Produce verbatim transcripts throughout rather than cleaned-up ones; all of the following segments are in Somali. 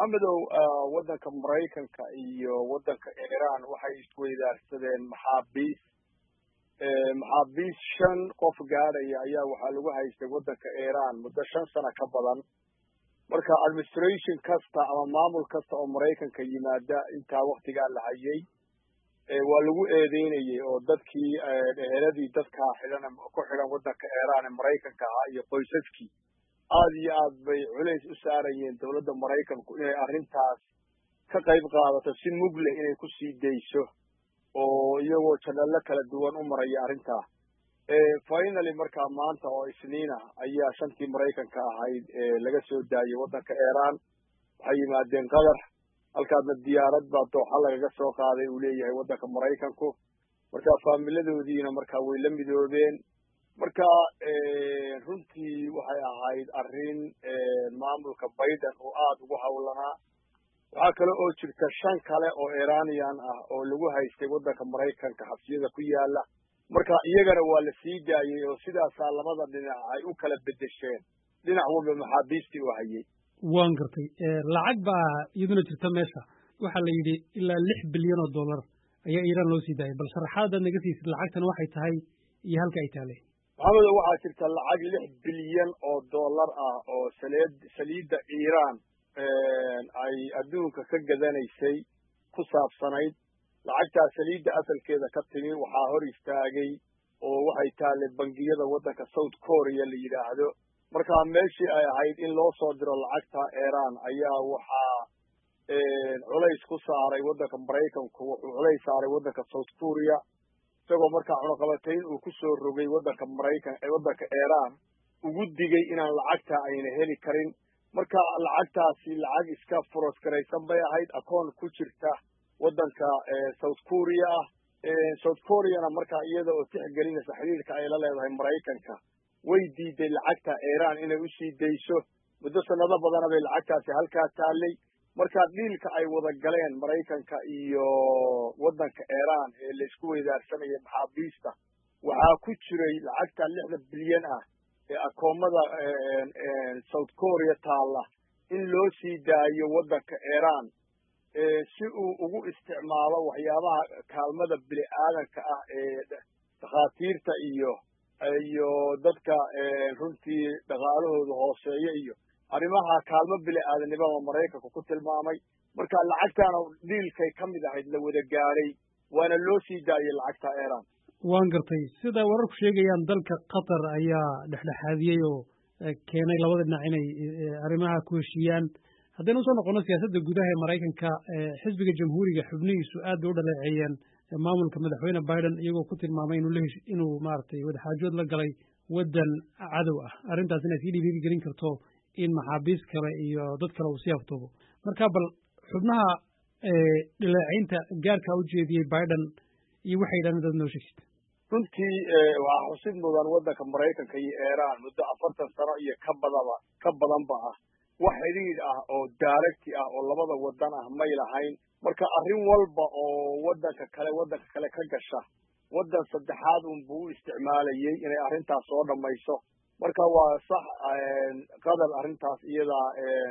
maxamedow waddanka maraykanka iyo waddanka iiraan waxay isweydaarsadeen maxaabiis maxaabiis shan qof gaadhaya ayaa waxaa lagu haystay waddanka iiraan muddo shan sano ka badan marka administration kasta ama maamul kasta oo maraykanka yimaada intaa waktigaa la hayay waa lagu eedeynayay oo dadkii eheladii dadkaa xidhan ku xidhan waddanka iiraan ee maraykanka ahaa iyo qoysaskii aad iyo aad bay culays u saarayeen dawladda maraykanku inay arrintaas ka qayb qaadato si mug leh inay ku sii dayso oo iyagoo janallo kala duwan u maraya arrintaa finaly markaa maanta oo isniina ayaa shantii maraykanka ahayd laga soo daayay waddanka iiraan waxay yimaadeen qatar halkaasna diyaarad baa dooxa lagaga soo qaaday uu leeyahay waddanka maraykanku marka faamiladoodiina markaa way la midoobeen marka runtii waxay ahayd arrin maamulka biden oo aad ugu hawlanaa waxaa kale oo jirta shan kale oo iranian ah oo lagu haystay waddanka maraykanka xabsiyada ku yaala marka iyagana waa la sii daayey oo sidaasaa labada dhinac ay u kala bedesheen dhinac walba maxaabiistii u hayay waan gartay lacag baa iyaduna jirta meesha waxaa la yidhi ilaa lix bilyan oo dollar ayaa iiraan loo sii daayay bal sharaxaadaad naga siisid lacagtan waxay tahay iyo halka ay taaleen maxamedo waxaa jirta lacag lix bilyan oo dollar ah oo saleed saliidda iiraan ay adduunka ka gadanaysay ku saabsanayd lacagtaa saliidda asalkeeda ka timi waxaa hor istaagay oo waxay taallay bangiyada waddanka south korea la yidhaahdo markaa meeshii ay ahayd in loo soo diro lacagta iiraan ayaa waxaa culays ku saaray waddanka maraykanku wuxuu culays saaray waddanka south korea isagoo markaa cunaqabatayn uu ku soo rogay waddanka maraykan waddanka iiraan ugu digay inaan lacagta ayna heli karin marka lacagtaasi lacag iska furos garaysan bay ahayd akoon ku jirta waddanka south korea ah south koreana markaa iyada oo tixgelinaysa xiriirka ay la leedahay maraykanka way diiday lacagta iiraan inay usii dayso muddo sanado badana bay lacagtaasi halkaa taallay markaa dhiilka ay wada galeen maraykanka iyo waddanka iiraan ee laysku weydaarsanaya maxaabiista waxaa ku jiray lacagta lixda bilyan ah ee akoomada south korea taalla in loo sii daayo waddanka iiraan si uu ugu isticmaalo waxyaabaha kaalmada bini aadanka ah ee dhakhaatiirta iyo iyo dadka runtii dhaqaalahooda hooseeya iyo arrimaha kaalmo bini aadanimada maraykanku ku tilmaamay marka lacagtaana dhiilkay ka mid ahayd la wada gaadhay waana loo sii daayay lacagta iiraan waan gartay sida wararku sheegayaan dalka qatar ayaa dhexdhexaadiyey oo keenay labada dhinac inay arrimaha ku heshiiyaan haddaynu usoo noqono siyaasadda gudaha ee maraykanka xisbiga jamhuuriga xubnihiisu aad bay u dhaleeceeyeen maamulka madaxweyne biden iyagoo ku tilmaamay inuu lehesh inuu maaragtay wadaxaajood la galay waddan cadow ah arrintaas inay sii dhiiriiri gelin karto in maxaabiis kale iyo dad kale uu sii aftoobo marka bal xubnaha dhaleeceynta gaarkaa u jeediyey biden iyo waxay yidhahdeen dad noo sheegsid runtii waxaa xusid mudan waddanka maraykanka iyo iiraan muddo afartan sano iyo ka badaba ka badanba ah wax xidhiidh ah oo daaragti ah oo labada waddan ah may lahayn marka arrin walba oo waddanka kale waddanka kale ka gasha waddan saddexaad unbuu u isticmaalayay inay arrintaas soo dhammayso marka waa sax qatar arrintaas iyadaa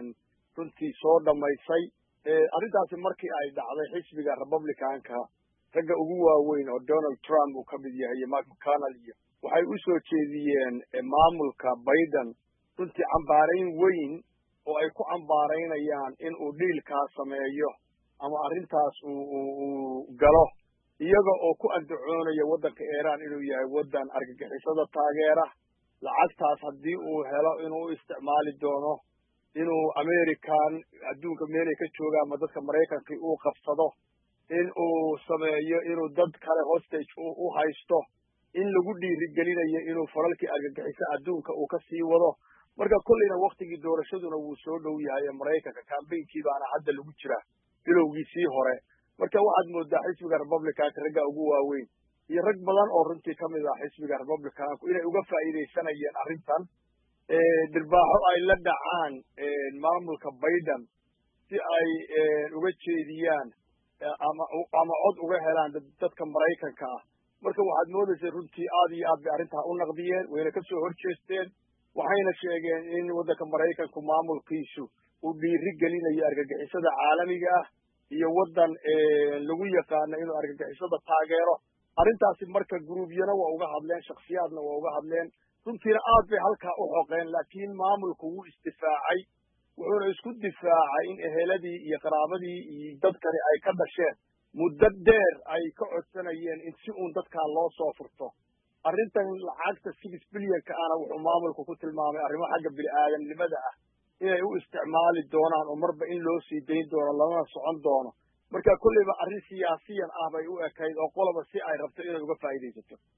runtii soo dhammaysay arrintaasi markii ay dhacday xisbiga republicanka ragga ugu waaweyn oo donald trump uu ka mid yahay iyo mark mcconnell iyo waxay u soo jeediyeen maamulka biden runtii cambaarayn weyn oo ay ku cambaaraynayaan in uu dhiilkaa sameeyo ama arrintaas uu uu galo iyaga oo ku andacoonayo waddanka iiraan inuu yahay waddan argagixisada taageera lacagtaas haddii uu helo inuu u isticmaali doono inuu american adduunka meelay ka joogaan ma dadka maraykanka uu qabsado in uu sameeyo inuu dad kale hostage u haysto in lagu dhiirigelinayo inuu falalkii argagixiso adduunka uu ka sii wado marka kolleyna waktigii doorashaduna wuu soo dhow yahay ee maraykanka kambaynkii baana hadda lagu jira bilowgiisii hore marka waxaad moodaa xisbiga republicanka ragga ugu waaweyn iyo rag badan oo runtii ka mid ah xisbiga republicanku inay uga faa'iidaysanayeen arrintan dirbaaxo ay la dhacaan maamulka biden si ay uga jeediyaan ama ama cod uga helaan dadka maraykanka ah marka waxaad moodaysay runtii aad iyo aad bay arrintaa u naqdiyeen wayna ka soo hor jeesteen waxayna sheegeen in waddanka maraykanku maamulkiisu uu dhiiri gelinayo argagixisada caalamiga ah iyo waddan lagu yaqaano inuu argagixisada taageero arrintaasi marka guruubyana waa uga hadleen shakhsiyaadna waa uga hadleen runtiina aad bay halkaa u xoqeen laakiin maamulku wuu isdifaacay wuxuuna isku difaacay in eheladii iyo qaraabadii iyo dadkani ay ka dhasheen muddo dheer ay ka codsanayeen in si uun dadkaa loo soo furto arrintan lacagta six bilyanka ana wuxuu maamulku ku tilmaamay arrimo xagga bini'aadamnimada ah inay u isticmaali doonaan oo marba in loo sii dayn doono lamana socon doono marka kolleyba arrin siyaasiyan ah bay u ekayd oo qoloba si ay rabto inay uga faa'iidaysato